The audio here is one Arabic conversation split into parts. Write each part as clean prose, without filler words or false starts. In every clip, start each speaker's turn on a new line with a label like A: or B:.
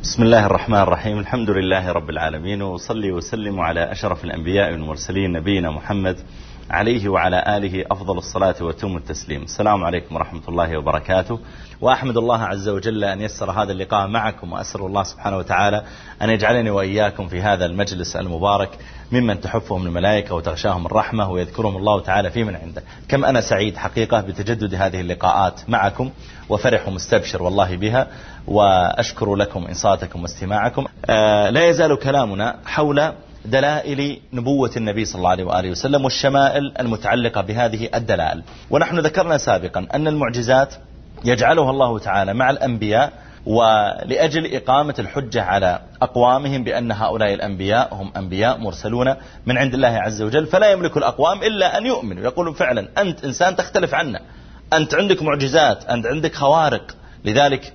A: بسم الله الرحمن الرحيم. الحمد لله رب العالمين، وصلي وسلم على أشرف الأنبياء والمرسلين نبينا محمد عليه وعلى آله أفضل الصلاة وتم التسليم. السلام عليكم ورحمة الله وبركاته، وأحمد الله عز وجل أن يسر هذا اللقاء معكم، وأسأل الله سبحانه وتعالى أن يجعلني وإياكم في هذا المجلس المبارك ممن تحفهم الملائكة وتغشاهم الرحمة ويذكرهم الله تعالى في من عنده. كم أنا سعيد حقيقة بتجدد هذه اللقاءات معكم، وفرح مستبشر والله بها، وأشكر لكم إنصاتكم واستماعكم. لا يزال كلامنا حول دلائل نبوة النبي صلى الله عليه وآله وسلم والشمائل المتعلقة بهذه الدلائل. ونحن ذكرنا سابقا أن المعجزات يجعلها الله تعالى مع الأنبياء، ولأجل إقامة الحجة على أقوامهم بأن هؤلاء الأنبياء هم أنبياء مرسلون من عند الله عز وجل، فلا يملك الأقوام إلا أن يؤمنوا، يقولون فعلا أنت إنسان تختلف عنا، أنت عندك معجزات، أنت عندك خوارق. لذلك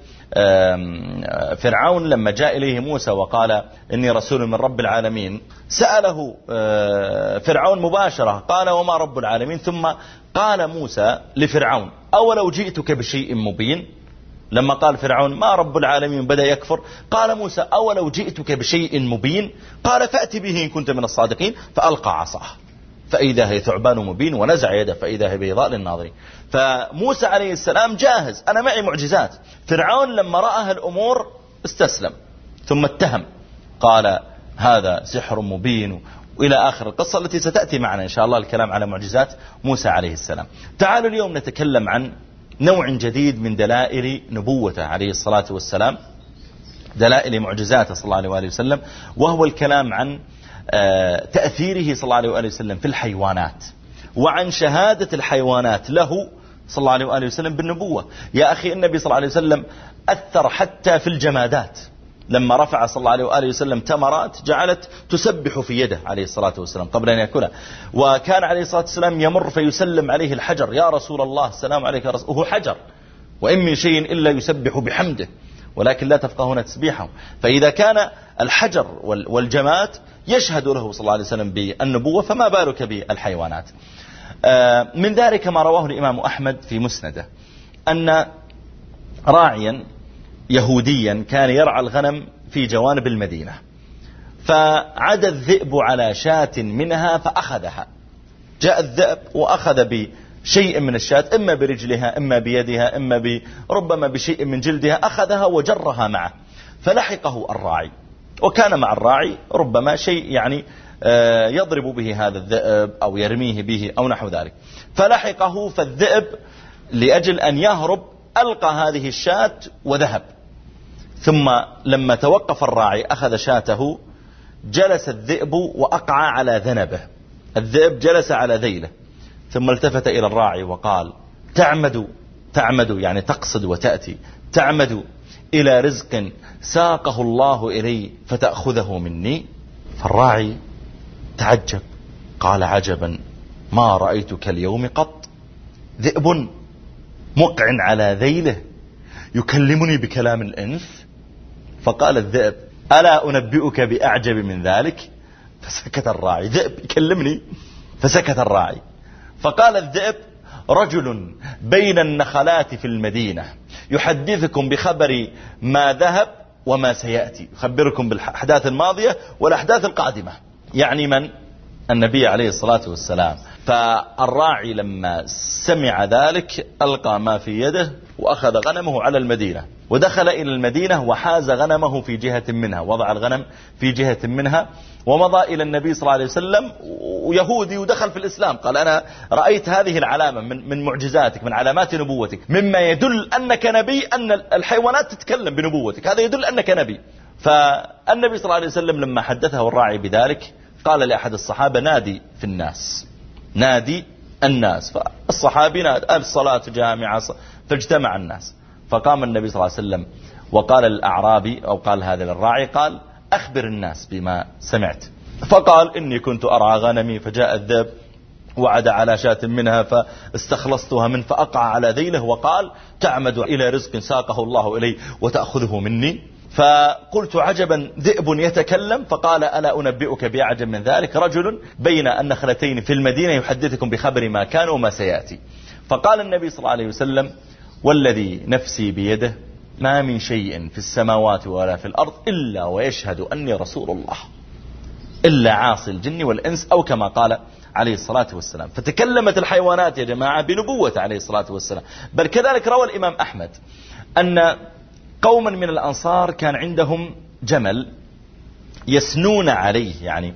A: فرعون لما جاء إليه موسى وقال إني رسول من رب العالمين، سأله فرعون مباشرة قال وما رب العالمين؟ ثم قال موسى لفرعون أولو جئتك بشيء مبين؟ لما قال فرعون ما رب العالمين بدأ يكفر، قال موسى أولو جئتك بشيء مبين؟ قال فأتي به إن كنت من الصادقين، فألقى عصاه فإذا هي ثعبان مبين ونزع يده فإذا هي بيضاء للناظرين. فموسى عليه السلام جاهز، أنا معي معجزات. فرعون لما رأى الأمور استسلم، ثم اتهم قال هذا سحر مبين، وإلى آخر القصة التي ستأتي معنا إن شاء الله الكلام على معجزات موسى عليه السلام. تعالوا اليوم نتكلم عن نوع جديد من دلائل نبوته عليه الصلاة والسلام، دلائل معجزاته صلى الله عليه وآله وسلم، وهو الكلام عن تأثيره صلى الله عليه وآله وسلم في الحيوانات، وعن شهادة الحيوانات له صلى الله عليه وآله وسلم بالنبوة. يا أخي النبي صلى الله عليه وسلم أثر حتى في الجمادات، لما رفع صلى الله عليه وآله وسلم تمرات جعلت تسبح في يده عليه الصلاة والسلام قبل أن يأكلها، وكان عليه الصلاة والسلام يمر فيسلم عليه الحجر يا رسول الله السلام عليك يا رسول، وهو حجر وإن من شيء إلا يسبح بحمده ولكن لا تفقهون تسبيحه. فإذا كان الحجر والجماد يشهد له صلى الله عليه وسلم بالنبوة، فما بالك بالحيوانات. من ذلك ما رواه الإمام أحمد في مسنده أن راعيا يهوديا كان يرعى الغنم في جوانب المدينة، فعدى الذئب على شاة منها فأخذها. جاء الذئب وأخذ بشيء من الشاة، إما برجلها إما بيدها إما ربما بشيء من جلدها، أخذها وجرها معه، فلحقه الراعي، وكان مع الراعي ربما شيء يعني يضرب به هذا الذئب أو يرميه به أو نحو ذلك، فلحقه. فالذئب لأجل أن يهرب ألقى هذه الشاة وذهب. ثم لما توقف الراعي أخذ شاته، جلس الذئب وأقع على ذنبه، الذئب جلس على ذيله، ثم التفت إلى الراعي وقال تعمد يعني تقصد وتأتي، تعمد إلى رزق ساقه الله إلي فتأخذه مني؟ فالراعي تعجب قال عجبا ما رأيتك اليوم قط، ذئب مقع على ذيله يكلمني بكلام الإنس؟ فقال الذئب ألا أنبئك بأعجب من ذلك؟ فسكت الراعي، ذئب يكلمني؟ فسكت الراعي. فقال الذئب رجل بين النخلات في المدينة يحدثكم بخبر ما ذهب وما سيأتي، يخبركم بالأحداث الماضية والأحداث القادمة، يعني من؟ النبي عليه الصلاة والسلام. فالراعي لما سمع ذلك ألقى ما في يده وأخذ غنمه على المدينة، ودخل إلى المدينة وحاز غنمه في جهة منها، وضع الغنم في جهة منها، ومضى إلى النبي صلى الله عليه وسلم، ويهودي ودخل في الإسلام، قال أنا رأيت هذه العلامة من معجزاتك، من علامات نبوتك، مما يدل أنك نبي، أن الحيوانات تتكلم بنبوتك، هذا يدل أنك نبي. فالنبي صلى الله عليه وسلم لما حدثه الراعي بذلك قال لأحد الصحابة نادي في الناس، نادي الناس. فالصحابي نادى الصلاة جامعة، فاجتمع الناس. فقام النبي صلى الله عليه وسلم وقال الأعرابي أو قال هذا للراعي، قال أخبر الناس بما سمعت. فقال إني كنت أرعى غنمي فجاء الذئب وعد على شاة منها فاستخلصتها من فأقع على ذيله، وقال تعمد إلى رزق ساقه الله إلي وتأخذه مني. فقلت عجبا ذئب يتكلم؟ فقال ألا أنبئك بأعجب من ذلك، رجل بين النخلتين في المدينة يحدثكم بخبر ما كان وما سيأتي. فقال النبي صلى الله عليه وسلم والذي نفسي بيده ما من شيء في السماوات ولا في الأرض إلا ويشهد أني رسول الله إلا عاصي الجن والإنس، أو كما قال عليه الصلاة والسلام. فتكلمت الحيوانات يا جماعة بنبوة عليه الصلاة والسلام. بل كذلك روى الإمام أحمد أن قوما من الأنصار كان عندهم جمل يسنون عليه، يعني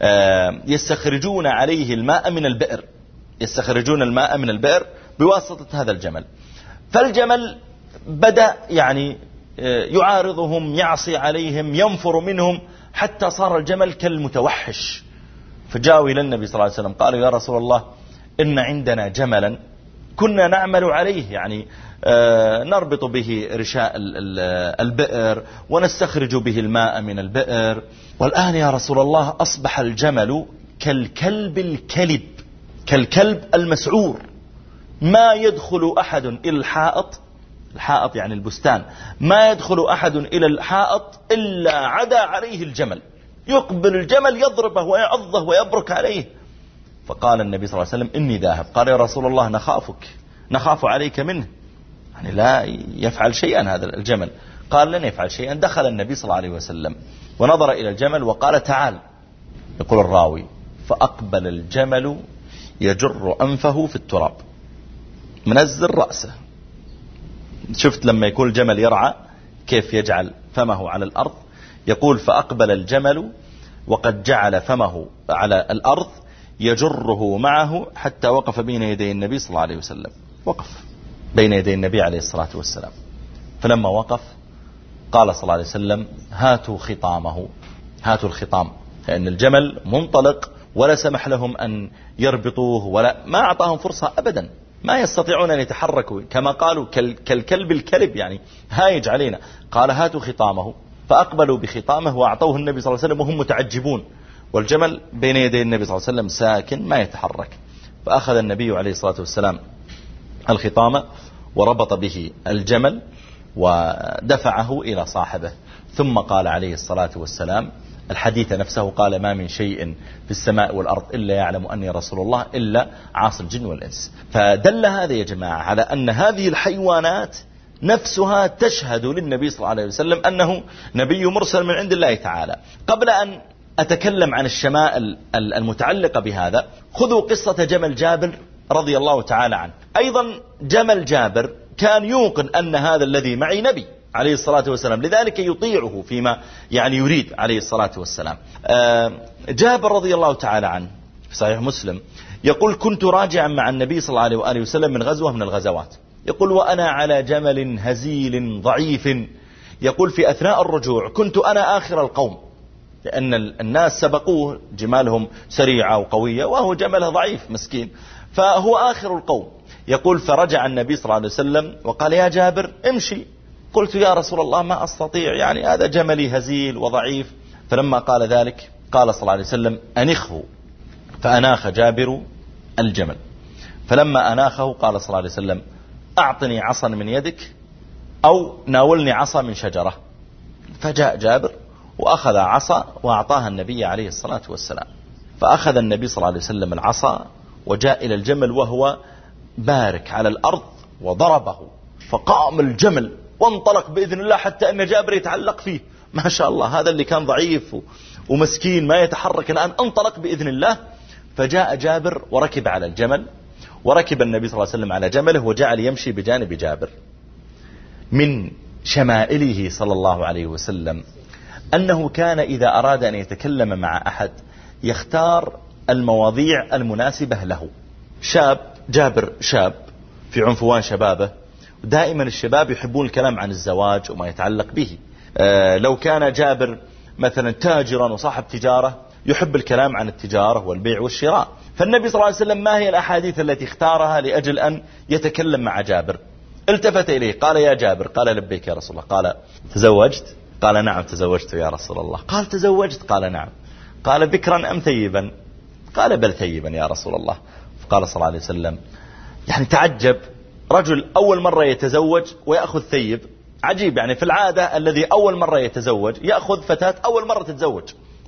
A: يستخرجون عليه الماء من البئر، يستخرجون الماء من البئر بواسطة هذا الجمل. فالجمل بدأ يعني يعارضهم، يعصي عليهم، ينفر منهم، حتى صار الجمل كالمتوحش. فجاءوا إلى النبي صلى الله عليه وسلم قالوا يا رسول الله إن عندنا جملا كنا نعمل عليه، يعني نربط به رشاء البئر ونستخرج به الماء من البئر، والآن يا رسول الله أصبح الجمل كالكلب الكلب، كالكلب المسعور، ما يدخل أحد إلى الحائط، الحائط يعني البستان، ما يدخل أحد إلى الحائط إلا عدا عليه الجمل، يقبل الجمل يضربه ويعضه ويبرك عليه. فقال النبي صلى الله عليه وسلم إني ذاهب. قال يا رسول الله نخاف عليك منه، يعني لا يفعل شيئا هذا الجمل. قال لن يفعل شيئا. دخل النبي صلى الله عليه وسلم ونظر إلى الجمل وقال تعال. يقول الراوي فأقبل الجمل يجر أنفه في التراب، منزل رأسه. شفت لما يكون الجمل يرعى كيف يجعل فمه على الأرض؟ يقول فأقبل الجمل وقد جعل فمه على الأرض يجره معه حتى وقف بين يدي النبي صلى الله عليه وسلم. وقف بين يدي النبي عليه الصلاة والسلام. فلما وقف قال صلى الله عليه وسلم هاتوا خطامه، هاتوا الخطام، لأن الجمل منطلق ولا سمح لهم أن يربطوه، ولا ما أعطاهم فرصة أبدا، ما يستطيعون أن يتحركوا، كما قالوا كالكلب الكلب، يعني هايج علينا. قال هاتوا خطامه، فأقبلوا بخطامه وأعطوه النبي صلى الله عليه وسلم وهم متعجبون، والجمل بين يدي النبي صلى الله عليه وسلم ساكن ما يتحرك. فأخذ النبي عليه الصلاة والسلام الخطام وربط به الجمل ودفعه إلى صاحبه، ثم قال عليه الصلاة والسلام الحديث نفسه، قال ما من شيء في السماء والأرض إلا يعلم أني رسول الله إلا عاصي الجن والإنس. فدل هذا يا جماعة على أن هذه الحيوانات نفسها تشهد للنبي صلى الله عليه وسلم أنه نبي مرسل من عند الله تعالى. قبل أن أتكلم عن الشمائل المتعلقة بهذا، خذوا قصة جمل جابر رضي الله تعالى عنه. أيضا جمل جابر كان يوقن أن هذا الذي معي نبي عليه الصلاة والسلام، لذلك يطيعه فيما يعني يريد عليه الصلاة والسلام. جابر رضي الله تعالى عنه في صحيح مسلم يقول كنت راجعا مع النبي صلى الله عليه وآله وسلم من غزوة من الغزوات، يقول وأنا على جمل هزيل ضعيف، يقول في أثناء الرجوع كنت أنا آخر القوم، لأن الناس سبقوه، جمالهم سريعة وقوية وهو جمله ضعيف مسكين، فهو آخر القوم. يقول فرجع النبي صلى الله عليه وسلم وقال يا جابر امشي. قلت يا رسول الله ما أستطيع، يعني هذا جملي هزيل وضعيف. فلما قال ذلك قال صلى الله عليه وسلم أنخه، فأناخ جابر الجمل. فلما أناخه قال صلى الله عليه وسلم أعطني عصا من يدك أو ناولني عصا من شجرة. فجاء جابر وأخذ عصا وأعطاها النبي عليه الصلاة والسلام. فأخذ النبي صلى الله عليه وسلم العصا وجاء إلى الجمل وهو بارك على الأرض وضربه، فقام الجمل وانطلق بإذن الله حتى أن جابر يتعلق فيه. ما شاء الله، هذا اللي كان ضعيف ومسكين ما يتحرك الآن انطلق بإذن الله. فجاء جابر وركب على الجمل، وركب النبي صلى الله عليه وسلم على جمله وجعل يمشي بجانب جابر. من شمائله صلى الله عليه وسلم أنه كان إذا أراد أن يتكلم مع أحد يختار المواضيع المناسبة له. شاب، جابر شاب في عنفوان شبابه، دائما الشباب يحبون الكلام عن الزواج وما يتعلق به. لو كان جابر مثلا تاجرا وصاحب تجارة يحب الكلام عن التجارة والبيع والشراء. فالنبي صلى الله عليه وسلم ما هي الأحاديث التي اختارها لأجل أن يتكلم مع جابر؟ التفت إليه قال يا جابر، قال لبيك يا رسول الله. قال تزوجت؟ قال نعم تزوجت يا رسول الله. قال تزوجت؟ قال نعم. قال بكرا أم ثيبا؟ قال بل ثيبا يا رسول الله. فقال صلى الله عليه وسلم، يعني تعجب، رجل أول مرة يتزوج ويأخذ ثيب، عجيب، يعني في العادة الذي أول مرة يتزوج يأخذ فتاة أول مرة تتزوج،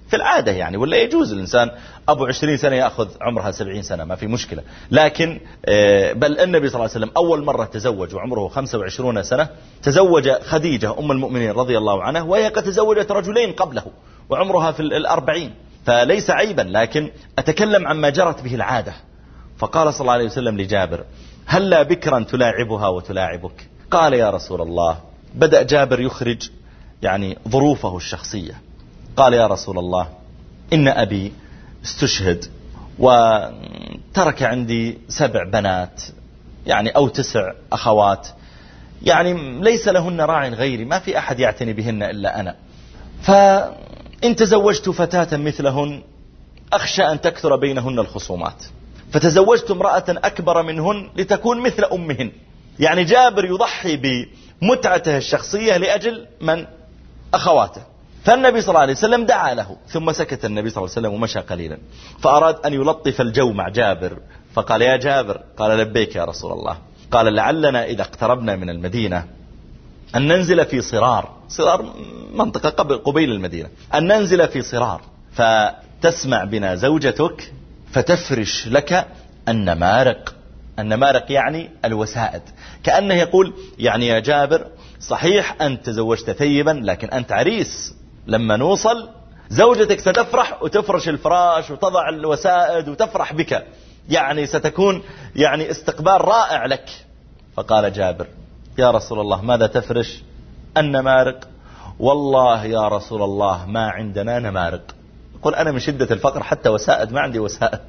A: في العادة يعني، ولا يجوز الإنسان أبو 20 سنة يأخذ عمرها 70 سنة ما في مشكلة. لكن بل النبي صلى الله عليه وسلم أول مرة تزوج وعمره 25 سنة، تزوج خديجة أم المؤمنين رضي الله عنها، وهي قد تزوجت رجلين قبله وعمرها في 40، فليس عيبا، لكن أتكلم عما جرت به العادة. فقال صلى الله عليه وسلم لجابر: هلا بكرا تلاعبها وتلاعبك؟ قال: يا رسول الله. بدأ جابر يخرج يعني ظروفه الشخصية. قال: يا رسول الله، إن أبي استشهد وترك عندي 7 بنات يعني أو 9 أخوات، يعني ليس لهن راع غيري، ما في أحد يعتني بهن إلا أنا، فإن تزوجت فتاة مثلهن أخشى أن تكثر بينهن الخصومات، فتزوجت امرأة أكبر منهن لتكون مثل أمهن. يعني جابر يضحي بمتعته الشخصية لأجل من؟ أخواته. فالنبي صلى الله عليه وسلم دعا له، ثم سكت النبي صلى الله عليه وسلم ومشى قليلا، فأراد أن يلطف الجو مع جابر، فقال: يا جابر. قال: لبيك يا رسول الله. قال: لعلنا إذا اقتربنا من المدينة أن ننزل في صرار منطقة قبيل المدينة، أن ننزل في صرار فتسمع بنا زوجتك فتفرش لك النمارق. النمارق يعني الوسائد، كأنه يقول يعني يا جابر صحيح أنت تزوجت ثيبا، لكن أنت عريس، لما نوصل زوجتك ستفرح وتفرش الفراش وتضع الوسائد وتفرح بك، يعني ستكون يعني استقبال رائع لك. فقال جابر: يا رسول الله ماذا تفرش؟ النمارق. والله يا رسول الله ما عندنا نمارق. قل أنا من شدة الفقر حتى وسائد ما عندي وسائد.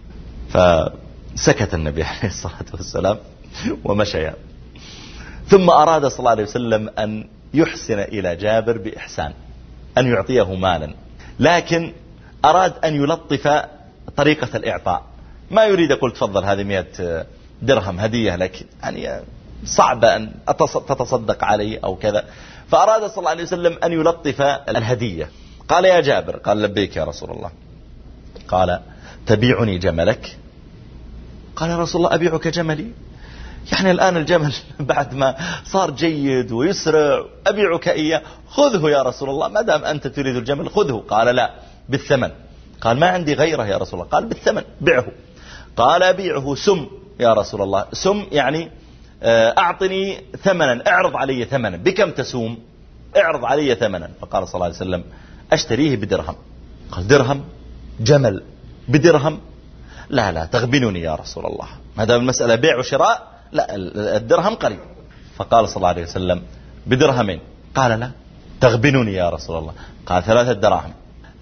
A: فسكت النبي عليه الصلاة والسلام ومشى. ثم أراد صلى الله عليه وسلم أن يحسن إلى جابر بإحسان، أن يعطيه مالا، لكن أراد أن يلطف طريقة الإعطاء. ما يريد يقول تفضل هذه 100 درهم هدية لك، يعني صعب أن تتصدق علي أو كذا. فأراد صلى الله عليه وسلم أن يلطف الهدية. قال: يا جابر. قال: لبيك يا رسول الله. قال: تبيعني جملك؟ قال: يا رسول الله أبيعك جملي؟ يعني الآن الجمل بعد ما صار جيد ويسرع أبيعك إياه؟ خذه يا رسول الله، ما دام أنت تريد الجمل خذه. قال: لا، بالثمن. قال: ما عندي غيره يا رسول الله. قال: بالثمن، بيعه. قال: أبيعه سم يا رسول الله. سم يعني أعطني ثمنا، اعرض علي ثمنا. بكم تسوم؟ اعرض علي ثمنا. فقال صلى الله عليه وسلم: أشتريه بدرهم. قال: درهم؟ جمل بدرهم؟ لا لا، تغبنني يا رسول الله، ما دام المسألة بيع وشراء، لا، الدرهم قليل. فقال صلى الله عليه وسلم: بدرهمين. قال: لا، تغبنني يا رسول الله. قال: 3 دراهم.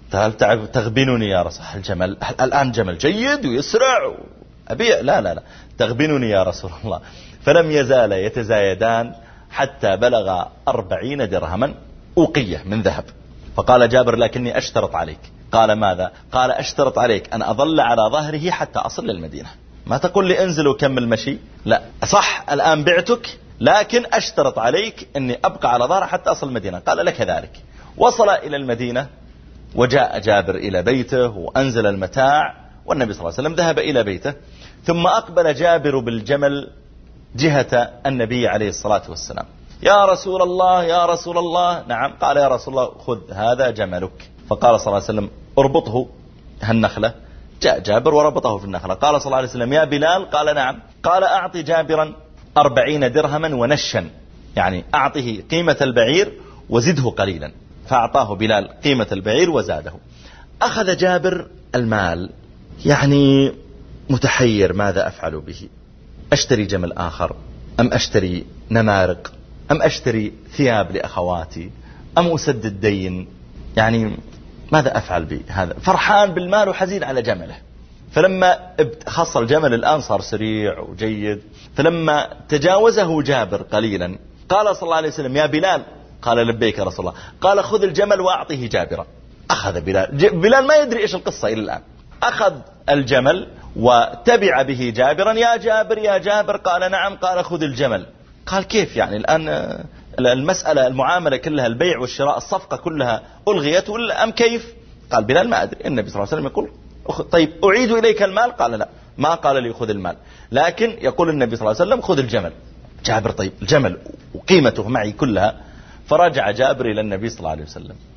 A: تغبنني يا رسول الله، الجمل الآن جمل جيد ويسرع أبيع؟ لا لا لا، تغبنني يا رسول الله. فلم يزال يتزايدان حتى بلغ 40 درهما أوقية من ذهب. فقال جابر: لكني أشترط عليك. قال: ماذا؟ قال: أشترط عليك أن أظل على ظهره حتى أصل للمدينة. ما تقول لي انزل وكمل مشي، لا، صح الآن بعتك، لكن أشترط عليك أني أبقى على ظهره حتى أصل المدينة. قال: لك ذلك. وصل إلى المدينة وجاء جابر إلى بيته وأنزل المتاع، والنبي صلى الله عليه وسلم ذهب إلى بيته. ثم أقبل جابر بالجمل جهة النبي عليه الصلاة والسلام. يا رسول الله، يا رسول الله. نعم. قال: يا رسول الله خذ هذا جملك. فقال صلى الله عليه وسلم: اربطه هالنخلة. جاء جابر وربطه في النخلة. قال صلى الله عليه وسلم: يا بلال. قال: نعم. قال: أعطي جابرا 40 درهما ونشا، يعني أعطه قيمة البعير وزده قليلا. فأعطاه بلال قيمة البعير وزاده. أخذ جابر المال، يعني متحير ماذا أفعل به؟ أشتري جمل آخر، أم أشتري نمارق، أم أشتري ثياب لأخواتي، أم أسدد دين؟ يعني ماذا أفعل بهذا؟ فرحان بالمال وحزين على جمله. فلما خاصة الجمل الآن صار سريع وجيد، فلما تجاوزه جابر قليلا قال صلى الله عليه وسلم: يا بلال. قال: لبيك يا رسول الله. قال: خذ الجمل وأعطيه جابرا. أخذ بلال ما يدري إيش القصة إلى الآن، أخذ الجمل وتبع به جابرا. يا جابر، يا جابر. قال: نعم. قال: خذ الجمل. قال: كيف يعني الآن المسألة المعاملة كلها، البيع والشراء، الصفقة كلها ألغيت أم كيف؟ قال بلال: ما أدري. النبي صلى الله عليه وسلم يقول: طيب أعيد إليك المال؟ قال: لا، ما قال لي خذ المال، لكن يقول النبي صلى الله عليه وسلم: خذ الجمل. جابر: طيب الجمل وقيمته معي كلها. فرجع جابر إلى النبي صلى الله عليه وسلم.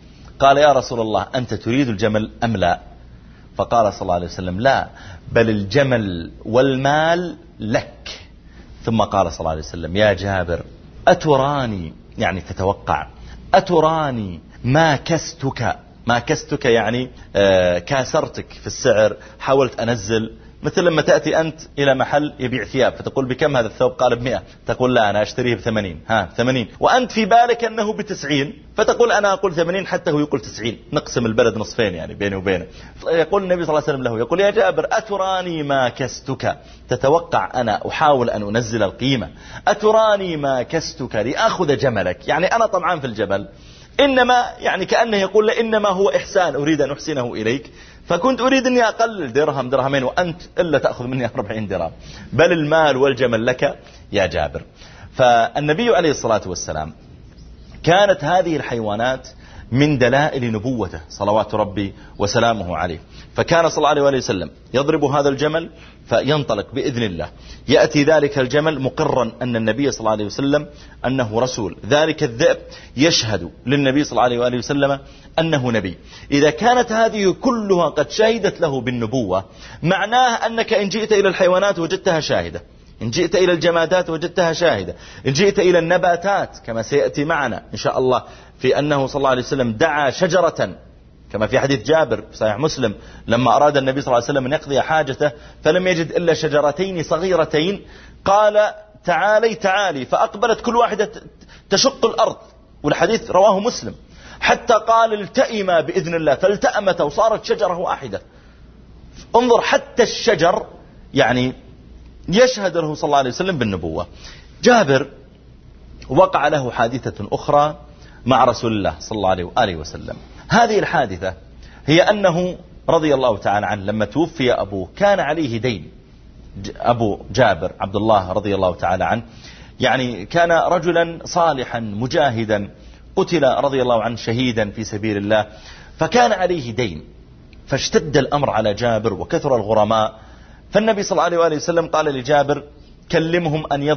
A: قال يا رسول الله أنت تريد الجمل أم لا؟ فقال صلى الله عليه وسلم لا، بل الجمل والمال لك. ثم قال صلى الله عليه وسلم يا جابر أتراني، يعني تتوقع، أتراني ما كستك يعني كاسرتك في السعر، حاولت أنزل، مثل لما تأتي أنت إلى محل يبيع ثياب فتقول بكم هذا الثوب؟ قال ب100، تقول لا أنا أشتريه ب80، 80، وأنت في بالك أنه ب90 فتقول أنا أقول 80 حتى هو يقول 90، نقسم البلد نصفين يعني بيني وبينه. يقول النبي صلى الله عليه وسلم له، يقول يا جابر أتراني ما كستك، تتوقع أنا أحاول أن أنزل القيمة، أتراني ما كستك لأخذ جملك، يعني أنا طمعان في الجبل، إنما يعني كأنه يقول إنما هو إحسان أريد أن أحسنه إليك، فكنت أريد أني أقلل درهم درهمين وأنت إلا تأخذ مني 40 درهم، بل المال والجمل لك يا جابر. فالنبي عليه الصلاة والسلام كانت هذه الحيوانات من دلائل نبوته صلوات ربي وسلامه عليه، فكان صلى الله عليه وسلم يضرب هذا الجمل فينطلق بإذن الله، يأتي ذلك الجمل مقرا أن النبي صلى الله عليه وسلم أنه رسول، ذلك الذئب يشهد للنبي صلى الله عليه وسلم أنه نبي. إذا كانت هذه كلها قد شهدت له بالنبوة، معناه أنك إن جئت إلى الحيوانات وجدتها شاهدة، إن جئت إلى الجمادات وجدتها شاهدة، إن جئت إلى النباتات كما سيأتي معنا إن شاء الله في أنه صلى الله عليه وسلم دعا شجرة كما في حديث جابر في صحيح مسلم، لما أراد النبي صلى الله عليه وسلم أن يقضي حاجته فلم يجد إلا شجرتين صغيرتين، قال تعالي، فأقبلت كل واحدة تشق الأرض، والحديث رواه مسلم، حتى قال التئما بإذن الله، فالتأمت وصارت شجرة واحدة. انظر حتى الشجر يعني يشهد له صلى الله عليه وسلم بالنبوة. جابر وقع له حادثة أخرى مع رسول الله صلى الله عليه وسلم. هذه الحادثة هي أنه رضي الله تعالى عنه لما توفي أبوه كان عليه دين. أبو جابر عبد الله رضي الله تعالى عنه يعني كان رجلا صالحا مجاهدا، قتل رضي الله عنه شهيدا في سبيل الله، فكان عليه دين، فاشتد الأمر على جابر وكثر الغرماء، فالنبي صلى الله عليه وسلم قال لجابر كلمهم أن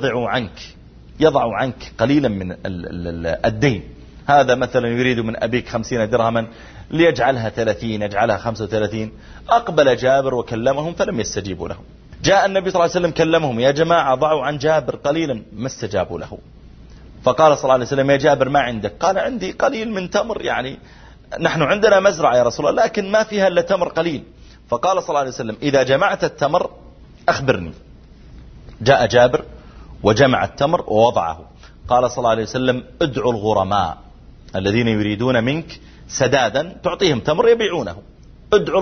A: يضعوا عنك قليلا من الدين، هذا مثلا يريد من أبيك 50 درهما ليجعلها 30، يجعلها 35. أقبل جابر وكلمهم فلم يستجيبوا له. جاء النبي صلى الله عليه وسلم كلمهم يا جماعة ضعوا عن جابر قليلا، ما استجابوا له. فقال صلى الله عليه وسلم يا جابر ما عندك؟ قال عندي قليل من تمر، يعني نحن عندنا مزرعة يا رسول الله لكن ما فيها إلا تمر قليل. فقال صلى الله عليه وسلم إذا جمعت التمر أخبرني. جاء جابر وجمع التمر ووضعه. قال صلى الله عليه وسلم ادعوا الغرماء الذين يريدون منك سدادا تعطيهم تمر يبيعونه، ادعوا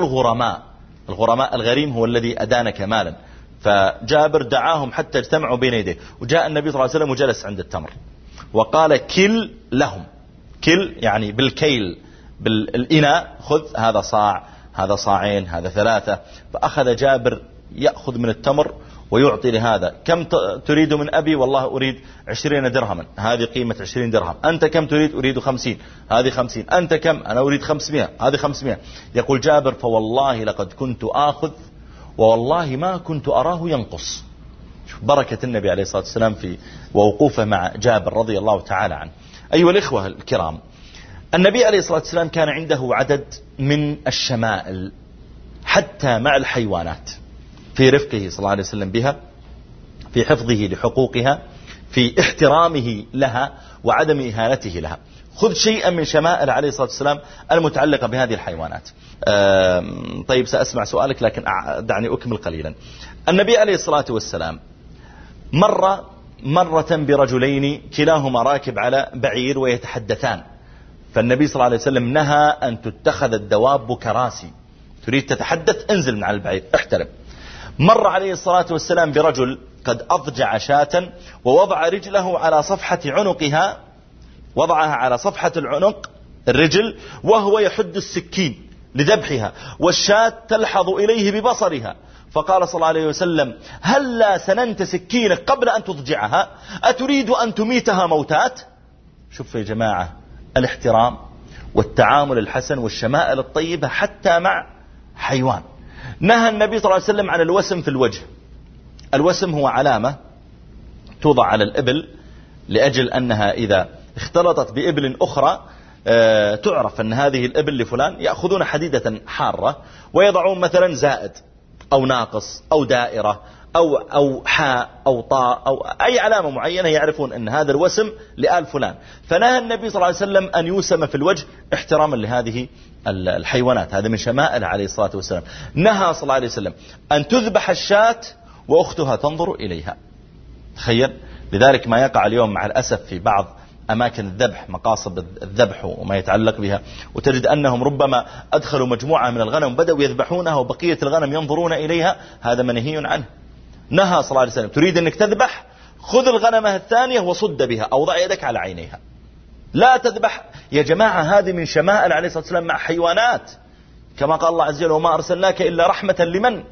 A: الغرماء الغريم هو الذي أدانك مالا. فجابر دعاهم حتى اجتمعوا بين يديه، وجاء النبي صلى الله عليه وسلم وجلس عند التمر وقال كل لهم، كل يعني بالكيل بالإناء، خذ هذا صاع، هذا صاعين، هذا 3. فأخذ جابر يأخذ من التمر ويعطي لهذا. كم تريد من أبي؟ والله أريد 20 درهما، هذه قيمة 20 درهم. أنت كم تريد؟ أريد 50، هذه 50. أنت كم؟ أنا أريد 500، هذه 500. يقول جابر فوالله لقد كنت آخذ ووالله ما كنت أراه ينقص. بركة النبي عليه الصلاة والسلام في ووقوفه مع جابر رضي الله تعالى عنه. أيها الإخوة الكرام، النبي عليه الصلاة والسلام كان عنده عدد من الشمائل حتى مع الحيوانات، في رفقه صلى الله عليه وسلم بها، في حفظه لحقوقها، في احترامه لها وعدم إهانته لها. خذ شيئا من شمائل عليه الصلاة والسلام المتعلقة بهذه الحيوانات. طيب سأسمع سؤالك لكن دعني أكمل قليلا. النبي عليه الصلاة والسلام مرة برجلين كلاهما راكب على بعير ويتحدثان، فالنبي صلى الله عليه وسلم نهى أن تتخذ الدواب كراسي، تريد تتحدث انزل من على البعير احترم. مر عليه الصلاة والسلام برجل قد أضجع شاة ووضع رجله على صفحة عنقها، وضعها على صفحة العنق الرجل، وهو يحد السكين لذبحها، والشاة تلحظ إليه ببصرها. فقال صلى الله عليه وسلم هلا سننت سكينك قبل أن تضجعها؟ أتريد أن تميتها موتات؟ شوف يا جماعة الاحترام والتعامل الحسن والشمائل الطيبة حتى مع حيوان. نهى النبي صلى الله عليه وسلم عن الوسم في الوجه. الوسم هو علامة توضع على الإبل لأجل أنها إذا اختلطت بإبل أخرى تعرف أن هذه الإبل لفلان، يأخذون حديدة حارة ويضعون مثلا زائد أو ناقص أو دائرة أو حاء أو طاء أو أي علامة معينة، يعرفون أن هذا الوسم لآل فلان. فنهى النبي صلى الله عليه وسلم أن يوسم في الوجه احتراما لهذه الحيوانات، هذا من شمائل عليه الصلاة والسلام. نهى صلى الله عليه وسلم أن تذبح الشاة وأختها تنظر إليها. تخيل، لذلك ما يقع اليوم مع الأسف في بعض أماكن الذبح، مقاصد الذبح وما يتعلق بها، وتجد أنهم ربما أدخلوا مجموعة من الغنم بدأوا يذبحونها وبقية الغنم ينظرون إليها، هذا منهي عنه. نهى صلى الله عليه وسلم، تريد أنك تذبح خذ الغنمة الثانية وصد بها أو ضع يدك على عينيها، لا تذبح. يا جماعة هذه من شمائل عليه الصلاة والسلام مع حيوانات، كما قال الله عز وجل وما أرسلناك إلا رحمة لمن؟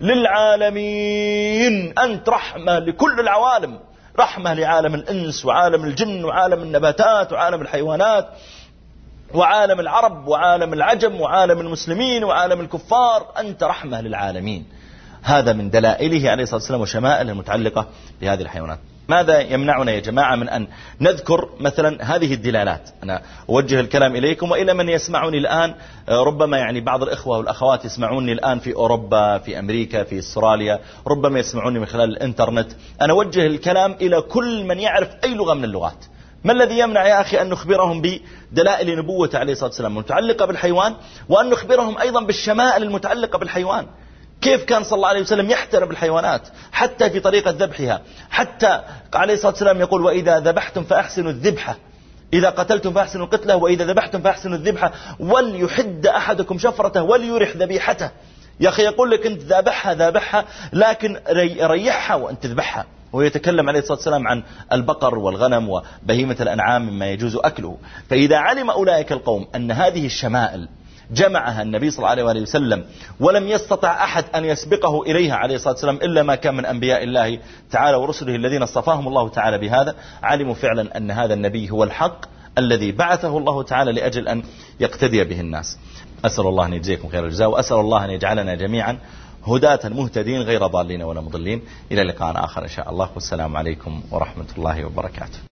A: للعالمين. أنت رحمة لكل العوالم، رحمة لعالم الإنس وعالم الجن وعالم النباتات وعالم الحيوانات وعالم العرب وعالم العجم وعالم المسلمين وعالم الكفار، أنت رحمة للعالمين. هذا من دلائله عليه الصلاة والسلام وشمائله المتعلقة بهذه الحيوانات. ماذا يمنعنا يا جماعة من أن نذكر مثلا هذه الدلالات؟ أنا أوجه الكلام إليكم وإلى من يسمعني الآن، ربما يعني بعض الإخوة والأخوات يسمعوني الآن في أوروبا، في أمريكا، في أستراليا، ربما يسمعوني من خلال الإنترنت. أنا أوجه الكلام إلى كل من يعرف أي لغة من اللغات. ما الذي يمنع يا أخي أن نخبرهم بدلائل نبوة عليه الصلاة والسلام المتعلقة بالحيوان، وأن نخبرهم أيضا بالشمائل المتعلقة بالحيوان؟ كيف كان صلى الله عليه وسلم يحترم الحيوانات حتى في طريقة ذبحها، حتى عليه الصلاة والسلام يقول وإذا ذبحتم فأحسنوا الذبحة، إذا قتلتم فأحسنوا القتلة، وإذا ذبحتم فأحسنوا الذبحة، وليحد أحدكم شفرته وليرح ذبيحته. يا أخي يقول لك أنت ذابحها لكن ريحها وأنت تذبحها. ويتكلم عليه الصلاة والسلام عن البقر والغنم وبهيمة الأنعام مما يجوز أكله. فإذا علم أولئك القوم أن هذه الشمائل جمعها النبي صلى الله عليه وسلم ولم يستطع أحد أن يسبقه إليها عليه الصلاة والسلام إلا ما كان من أنبياء الله تعالى ورسله الذين اصطفاهم الله تعالى بهذا، علموا فعلا أن هذا النبي هو الحق الذي بعثه الله تعالى لأجل أن يقتدي به الناس. أسأل الله أن يجزيكم خير الجزاء، وأسأل الله أن يجعلنا جميعا هداة مهتدين غير ضالين ولا مضلين. إلى لقاء آخر إن شاء الله، والسلام عليكم ورحمة الله وبركاته.